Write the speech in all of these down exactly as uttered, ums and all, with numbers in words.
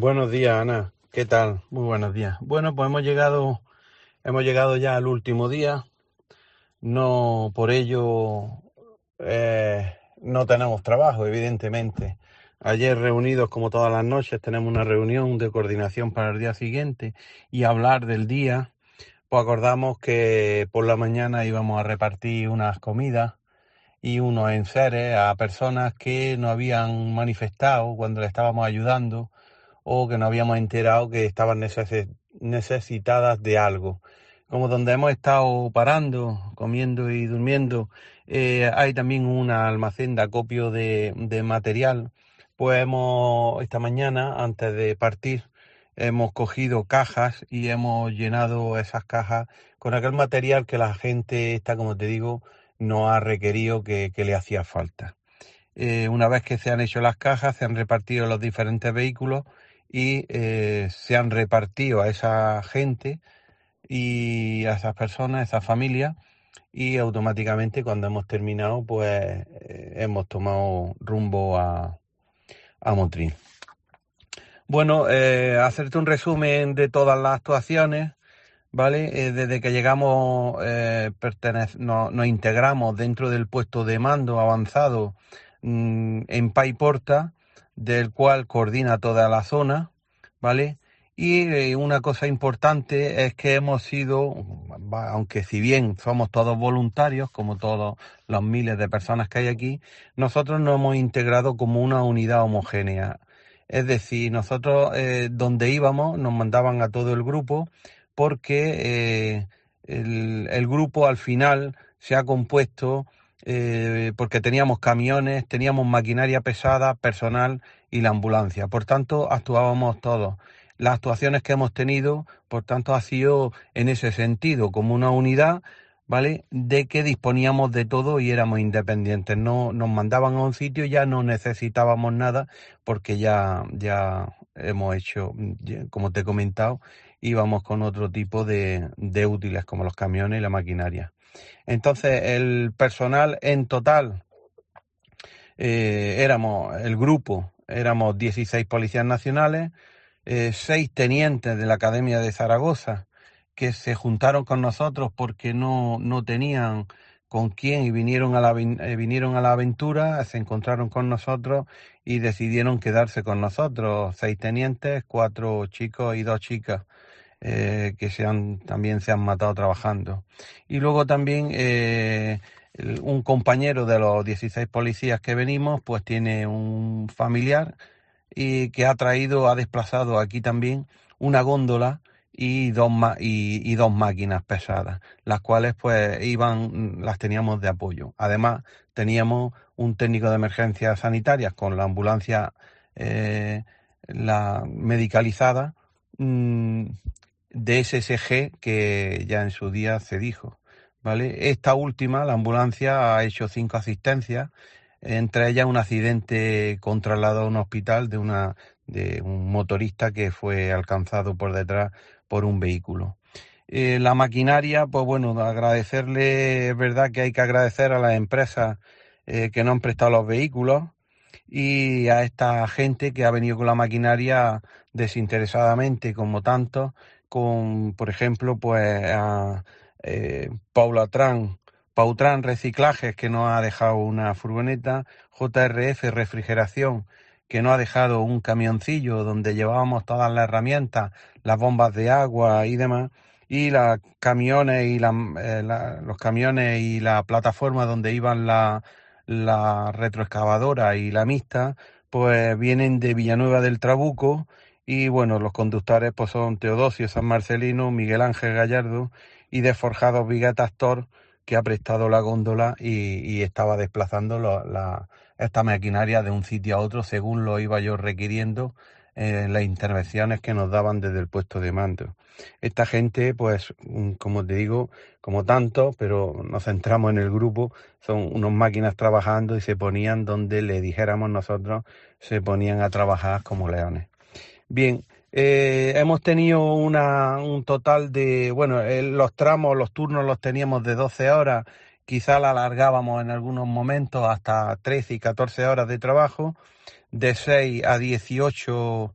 Buenos días, Ana. ¿Qué tal? Muy buenos días. Bueno, pues hemos llegado, hemos llegado ya al último día. No, por ello, eh, no tenemos trabajo, evidentemente. Ayer reunidos, como todas las noches, tenemos una reunión de coordinación para el día siguiente y hablar del día. Pues acordamos que por la mañana íbamos a repartir unas comidas y unos enseres a personas que nos habían manifestado cuando le estábamos ayudando o que nos habíamos enterado que estaban neces- necesitadas de algo. Como donde hemos estado parando, comiendo y durmiendo, eh, hay también un almacén de acopio de, de material. Pues hemos, esta mañana, antes de partir, hemos cogido cajas y hemos llenado esas cajas con aquel material que la gente está, como te digo, no ha requerido que, que le hacía falta. Eh, una vez que se han hecho las cajas, se han repartido los diferentes vehículos y eh, se han repartido a esa gente y a esas personas, a esas familias, y automáticamente cuando hemos terminado, pues eh, hemos tomado rumbo a, a Motril. Bueno, eh, hacerte un resumen de todas las actuaciones. ¿Vale? Eh, desde que llegamos, eh, pertenece, no, nos integramos dentro del puesto de mando avanzado mmm, en Paiporta, del cual coordina toda la zona, ¿vale? Y eh, una cosa importante es que hemos sido, aunque si bien somos todos voluntarios, como todos los miles de personas que hay aquí, nosotros nos hemos integrado como una unidad homogénea. Es decir, nosotros eh, donde íbamos nos mandaban a todo el grupo porque eh, el, el grupo al final se ha compuesto eh, porque teníamos camiones, teníamos maquinaria pesada, personal y la ambulancia. Por tanto, actuábamos todos. Las actuaciones que hemos tenido, por tanto, ha sido en ese sentido, como una unidad, ¿vale? De que disponíamos de todo y éramos independientes. No nos mandaban a un sitio, ya no necesitábamos nada porque ya, ya hemos hecho, ya, como te he comentado, íbamos con otro tipo de, de útiles como los camiones y la maquinaria. Entonces, el personal en total, eh, éramos el grupo, éramos dieciséis policías nacionales, eh, seis tenientes de la Academia de Zaragoza, que se juntaron con nosotros porque no, no tenían con quién y vinieron a, la, eh, vinieron a la aventura, se encontraron con nosotros y decidieron quedarse con nosotros, seis tenientes, cuatro chicos y dos chicas. Eh, que se han, también se han matado trabajando. Y luego también eh, el, un compañero de los dieciséis policías que venimos, pues tiene un familiar y que ha traído, ha desplazado aquí también una góndola y dos, ma- y, y dos máquinas pesadas, las cuales pues iban, las teníamos de apoyo. Además, teníamos un técnico de emergencias sanitarias con la ambulancia eh, la medicalizada, mmm, de S S G que ya en su día se dijo, ¿vale? Esta última, la ambulancia, ha hecho cinco asistencias, entre ellas un accidente con traslado a un hospital de una de un motorista que fue alcanzado por detrás por un vehículo. Eh, la maquinaria, pues bueno, agradecerle, es verdad que hay que agradecer a las empresas eh, que nos han prestado los vehículos y a esta gente que ha venido con la maquinaria desinteresadamente, como tantos, con, por ejemplo, pues a eh, Paula Tran, Pautran Reciclajes, que nos ha dejado una furgoneta, J R F Refrigeración, que nos ha dejado un camioncillo donde llevábamos todas las herramientas, las bombas de agua y demás, y los camiones y la, eh, la, los camiones y la plataforma donde iban la, la retroexcavadora y la mixta, pues vienen de Villanueva del Trabuco. Y bueno, los conductores pues son Teodosio San Marcelino, Miguel Ángel Gallardo y de Forjados Vigueta Astor, que ha prestado la góndola y, y estaba desplazando lo, la, esta maquinaria de un sitio a otro según lo iba yo requiriendo eh, las intervenciones que nos daban desde el puesto de mando. Esta gente, pues, como te digo, como tanto, pero nos centramos en el grupo, son unas máquinas trabajando y se ponían donde le dijéramos nosotros, se ponían a trabajar como leones. Bien, eh, hemos tenido una, un total de, bueno, eh, los tramos, los turnos los teníamos de doce horas, quizá la alargábamos en algunos momentos hasta trece y catorce horas de trabajo, de seis a dieciocho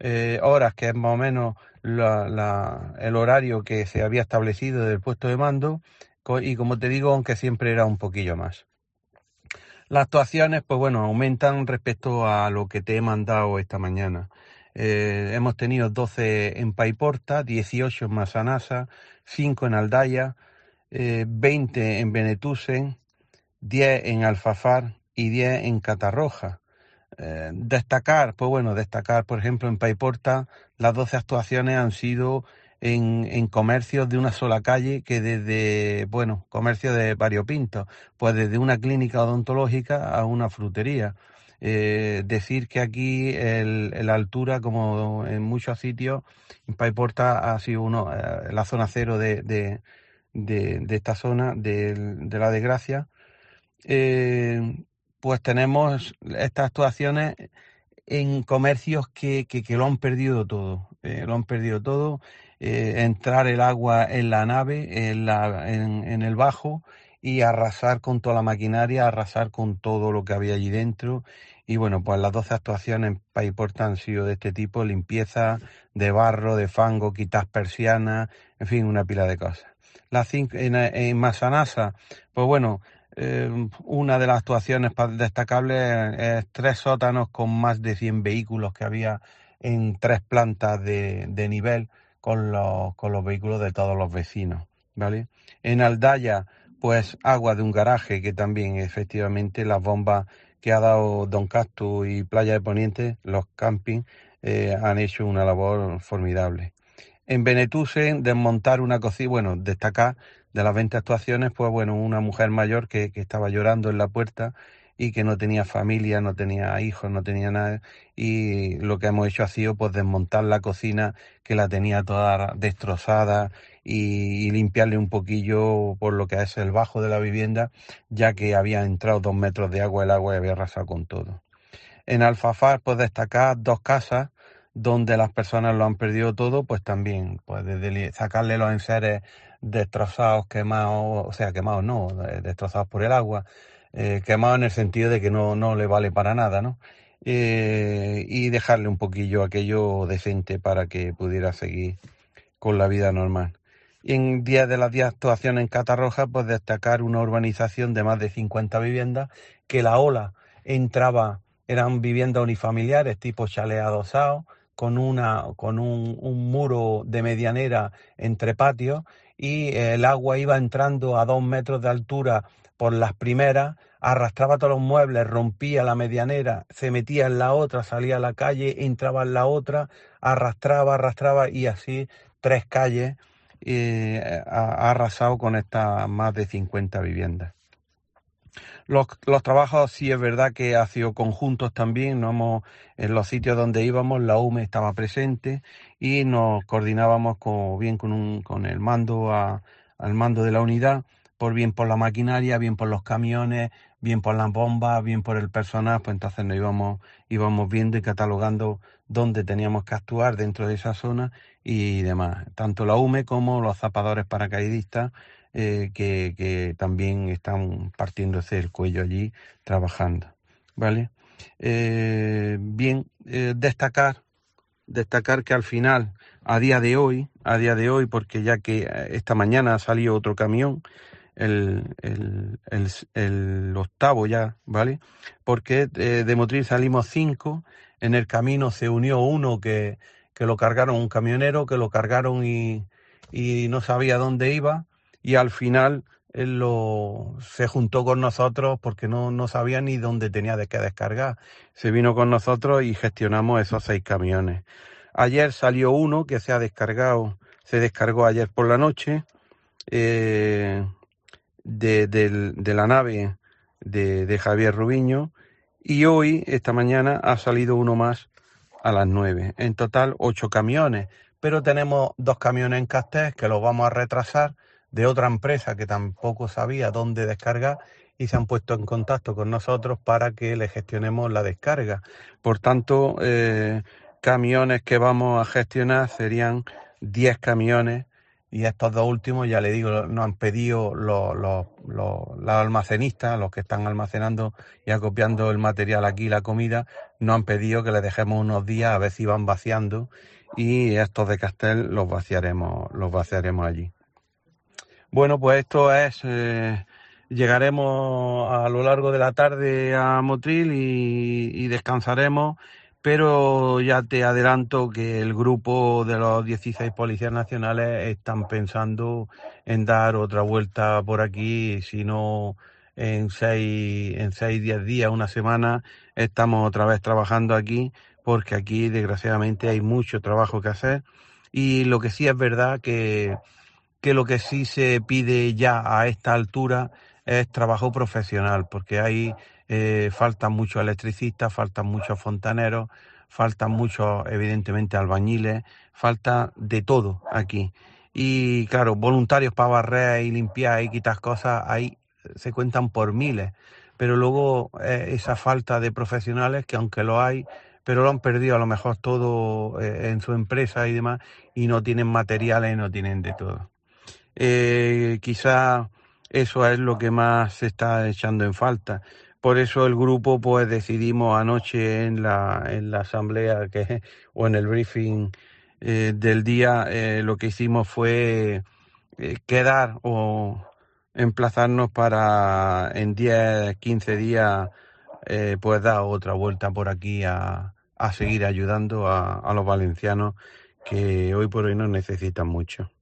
eh, horas, que es más o menos la, la, el horario que se había establecido del puesto de mando, y como te digo, aunque siempre era un poquillo más. Las actuaciones, pues bueno, aumentan respecto a lo que te he mandado esta mañana. Eh, hemos tenido doce en Paiporta, dieciocho en Massanassa, cinco en Aldaya, eh, veinte en Benetúsen, diez en Alfafar y diez en Catarroja. Eh, destacar, pues bueno, destacar, por ejemplo, en Paiporta, las doce actuaciones han sido en, en comercios de una sola calle, que desde, bueno, comercio de variopintos, pues desde una clínica odontológica a una frutería. Eh, decir que aquí el, la altura, como en muchos sitios, en Paiporta ha sido uno, eh, la zona cero de, de, de, de esta zona, de, de la desgracia. Eh, pues tenemos estas actuaciones en comercios que, que, que lo han perdido todo, eh, lo han perdido todo, eh, entrar el agua en la nave, en, la, en, en el bajo, y arrasar con toda la maquinaria, arrasar con todo lo que había allí dentro. Y bueno, pues las doce actuaciones en Paiporta han sido de este tipo: limpieza de barro, de fango, quitar persianas, en fin, una pila de cosas. Las cinco, en, en Massanassa, pues bueno, eh, una de las actuaciones destacables es tres sótanos con más de cien vehículos que había en tres plantas de, de nivel, con los, con los vehículos de todos los vecinos, ¿vale? En Aldaya, pues agua de un garaje, que también efectivamente las bombas que ha dado Don Castu y Playa de Poniente, los campings, eh, han hecho una labor formidable. En Benetúsen, desmontar una cocina, bueno, destacar de las veinte actuaciones, pues bueno, una mujer mayor que, que estaba llorando en la puerta y que no tenía familia, no tenía hijos, no tenía nada, y lo que hemos hecho ha sido pues desmontar la cocina, que la tenía toda destrozada, y, y limpiarle un poquillo por lo que es el bajo de la vivienda, ya que había entrado dos metros de agua, el agua y había arrasado con todo. En Alfafar, pues destacar dos casas donde las personas lo han perdido todo, pues también, pues desde sacarle los enseres destrozados, quemados, o sea, quemados no, destrozados por el agua, eh, quemados en el sentido de que no, no le vale para nada, ¿no? Eh, y dejarle un poquillo aquello decente para que pudiera seguir con la vida normal. Y en diez de las diez actuaciones en Catarroja, pues destacar una urbanización de más de cincuenta viviendas, que la ola entraba, eran viviendas unifamiliares tipo chalet adosado, con, una, con un, un muro de medianera entre patios, y el agua iba entrando a dos metros de altura por las primeras, arrastraba todos los muebles, rompía la medianera, se metía en la otra, salía a la calle, entraba en la otra, arrastraba, arrastraba, y así tres calles, eh, ha, ha arrasado con estas más de cincuenta viviendas. Los, los trabajos sí es verdad que ha sido conjuntos también, no hemos, en los sitios donde íbamos la U M E estaba presente y nos coordinábamos con, bien con, un, con el mando a, al mando de la unidad, por bien por la maquinaria, bien por los camiones, bien por las bombas, bien por el personal, pues entonces nos íbamos, íbamos viendo y catalogando dónde teníamos que actuar dentro de esa zona y demás. Tanto la U M E como los zapadores paracaidistas, eh, que, que también están partiéndose el cuello allí trabajando, ¿vale? Eh, bien, eh, destacar, destacar que al final, a día de hoy, a día de hoy, porque ya que esta mañana ha salido otro camión, el, el, el, el octavo ya, ¿vale? Porque eh, de Motril salimos cinco, en el camino se unió uno que, que lo cargaron, un camionero, que lo cargaron y, y no sabía dónde iba, y al final él lo, se juntó con nosotros porque no, no sabía ni dónde tenía de qué descargar. Se vino con nosotros y gestionamos esos seis camiones. Ayer salió uno que se ha descargado, se descargó ayer por la noche, eh, de, de, de la nave de, de Javier Rubiño, y hoy, esta mañana, ha salido uno más a las nueve. En total, ocho camiones, pero tenemos dos camiones en Castés que los vamos a retrasar, de otra empresa que tampoco sabía dónde descargar, y se han puesto en contacto con nosotros para que le gestionemos la descarga. Por tanto, eh, camiones que vamos a gestionar serían diez camiones y estos dos últimos, ya le digo, nos han pedido los, los, los, los almacenistas, los que están almacenando y acopiando el material aquí, la comida, nos han pedido que les dejemos unos días a ver si van vaciando, y estos de Castel los vaciaremos, los vaciaremos allí. Bueno, pues esto es, eh, llegaremos a lo largo de la tarde a Motril y, y descansaremos, pero ya te adelanto que el grupo de los dieciséis policías nacionales están pensando en dar otra vuelta por aquí, si no en seis, en seis, diez días, una semana, estamos otra vez trabajando aquí, porque aquí desgraciadamente hay mucho trabajo que hacer, y lo que sí es verdad que que lo que sí se pide ya a esta altura es trabajo profesional, porque hay eh, faltan muchos electricistas, faltan muchos fontaneros, faltan muchos, evidentemente, albañiles, falta de todo aquí. Y claro, voluntarios para barrer y limpiar y quitar cosas, ahí se cuentan por miles. Pero luego eh, esa falta de profesionales, que aunque lo hay, pero lo han perdido a lo mejor todo eh, en su empresa y demás, y no tienen materiales, no tienen de todo. Eh, quizá eso es lo que más se está echando en falta. Por eso el grupo pues decidimos anoche en la, en la asamblea que, o en el briefing eh, del día, eh, lo que hicimos fue eh, quedar o emplazarnos para en diez quince días eh, pues dar otra vuelta por aquí a, a seguir ayudando a, a los valencianos, que hoy por hoy nos necesitan mucho.